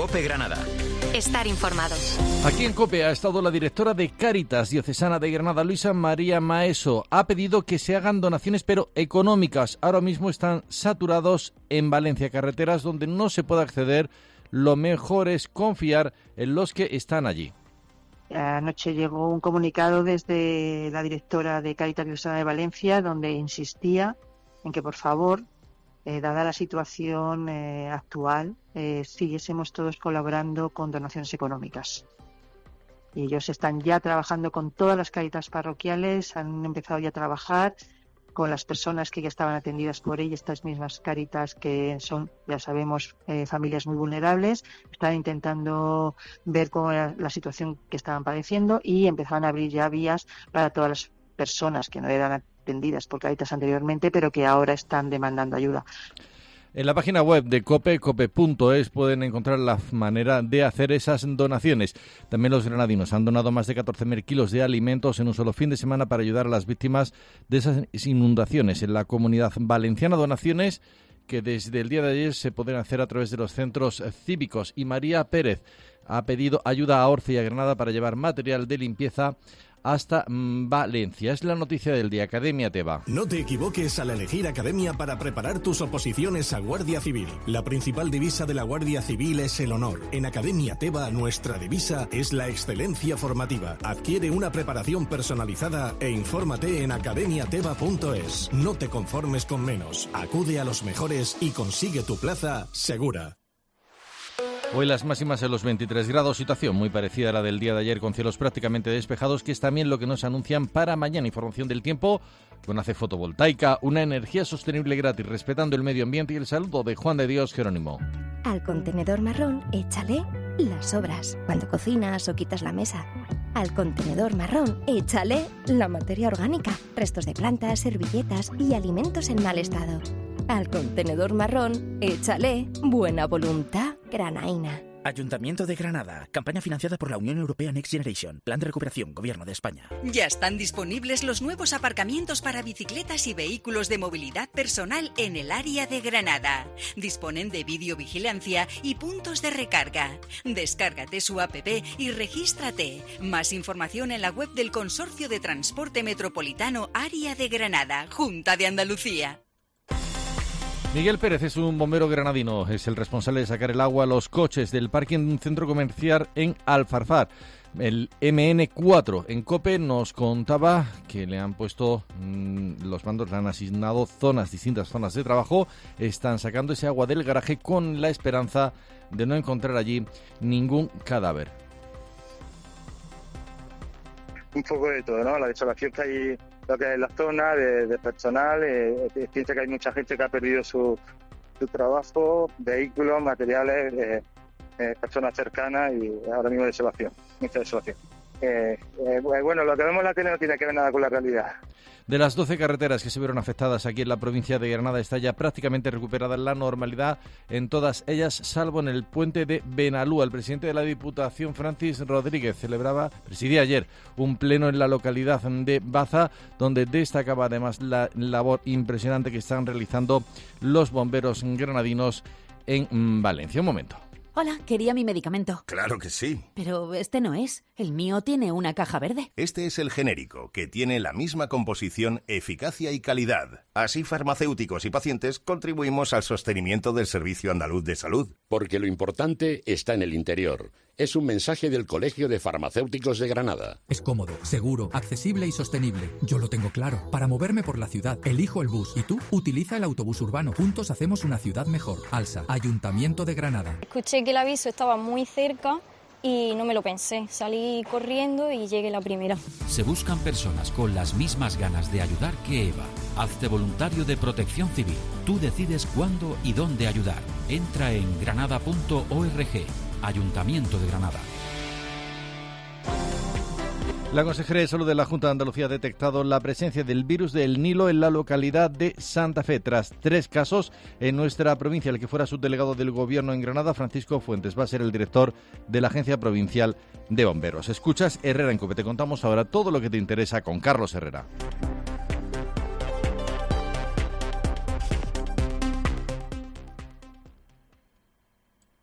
COPE Granada. Estar informados. Aquí en COPE ha estado la directora de Cáritas Diocesana de Granada, Luisa María Maeso. Ha pedido que se hagan donaciones, pero económicas. Ahora mismo están saturados en Valencia, carreteras donde no se puede acceder. Lo mejor es confiar en los que están allí. Anoche llegó un comunicado desde la directora de Cáritas Diocesana de Valencia, donde insistía en que, por favor, dada la situación actual, siguiésemos todos colaborando con donaciones económicas. Y ellos están ya trabajando con todas las Cáritas parroquiales, han empezado ya a trabajar con las personas que ya estaban atendidas por ellas, estas mismas Cáritas que son, ya sabemos, familias muy vulnerables, están intentando ver cómo era la situación que estaban padeciendo y empezaron a abrir ya vías para todas las personas que no eran atendidas por Cáritas anteriormente, pero que ahora están demandando ayuda. En la página web de COPE, cope.es, pueden encontrar la manera de hacer esas donaciones. También los granadinos han donado más de 14.000 kilos de alimentos en un solo fin de semana para ayudar a las víctimas de esas inundaciones en la Comunidad Valenciana. Donaciones que desde el día de ayer se pueden hacer a través de los centros cívicos. Y María Pérez ha pedido ayuda a Orce y a Granada para llevar material de limpieza hasta Valencia. Es la noticia del día. Academia Teba. No te equivoques al elegir Academia para preparar tus oposiciones a Guardia Civil. La principal divisa de la Guardia Civil es el honor. En Academia Teba, nuestra divisa es la excelencia formativa. Adquiere una preparación personalizada e infórmate en academiateba.es. No te conformes con menos. Acude a los mejores y consigue tu plaza segura. Hoy las máximas en los 23 grados, situación muy parecida a la del día de ayer con cielos prácticamente despejados, que es también lo que nos anuncian para mañana. Información del tiempo con ACE Fotovoltaica, una energía sostenible gratis, respetando el medio ambiente, y el saludo de Juan de Dios Jerónimo. Al contenedor marrón, échale las sobras cuando cocinas o quitas la mesa. Al contenedor marrón, échale la materia orgánica, restos de plantas, servilletas y alimentos en mal estado. Al contenedor marrón, échale buena voluntad granaína. Ayuntamiento de Granada. Campaña financiada por la Unión Europea Next Generation. Plan de recuperación. Gobierno de España. Ya están disponibles los nuevos aparcamientos para bicicletas y vehículos de movilidad personal en el área de Granada. Disponen de videovigilancia y puntos de recarga. Descárgate su app y regístrate. Más información en la web del Consorcio de Transporte Metropolitano Área de Granada, Junta de Andalucía. Miguel Pérez es un bombero granadino, es el responsable de sacar el agua a los coches del parking de un centro comercial en Alfarfar, el MN4. En COPE nos contaba que le han puesto los mandos, le han asignado distintas zonas de trabajo, están sacando ese agua del garaje con la esperanza de no encontrar allí ningún cadáver. Un poco de todo, ¿no? La desolación que hay, lo que hay en la zona, de personal, piensa que hay mucha gente que ha perdido su trabajo, vehículos, materiales, personas cercanas, y ahora mismo desolación, mucha desolación. Bueno, lo que vemos en la tele no tiene que ver nada con la realidad. De las 12 carreteras que se vieron afectadas aquí en la provincia de Granada, está ya prácticamente recuperada la normalidad en todas ellas, salvo en el puente de Benalúa. El presidente de la Diputación, Francis Rodríguez, presidía ayer un pleno en la localidad de Baza, donde destacaba además la labor impresionante que están realizando los bomberos granadinos en Valencia. Un momento. Hola, quería mi medicamento. Claro que sí. Pero este no es. El mío tiene una caja verde. Este es el genérico, que tiene la misma composición, eficacia y calidad. Así farmacéuticos y pacientes contribuimos al sostenimiento del Servicio Andaluz de Salud. Porque lo importante está en el interior. Es un mensaje del Colegio de Farmacéuticos de Granada. Es cómodo, seguro, accesible y sostenible. Yo lo tengo claro. Para moverme por la ciudad, elijo el bus. ¿Y tú? Utiliza el autobús urbano. Juntos hacemos una ciudad mejor. ALSA, Ayuntamiento de Granada. Escuché que el aviso estaba muy cerca y no me lo pensé. Salí corriendo y llegué la primera. Se buscan personas con las mismas ganas de ayudar que Eva. Hazte voluntario de Protección Civil. Tú decides cuándo y dónde ayudar. Entra en granada.org. Ayuntamiento de Granada. La Consejería de Salud de la Junta de Andalucía ha detectado la presencia del virus del Nilo en la localidad de Santa Fe, tras 3 casos en nuestra provincia. El que fuera subdelegado del Gobierno en Granada, Francisco Fuentes, va a ser el director de la Agencia Provincial de Bomberos. Escuchas Herrera en COPE. Te contamos ahora todo lo que te interesa con Carlos Herrera.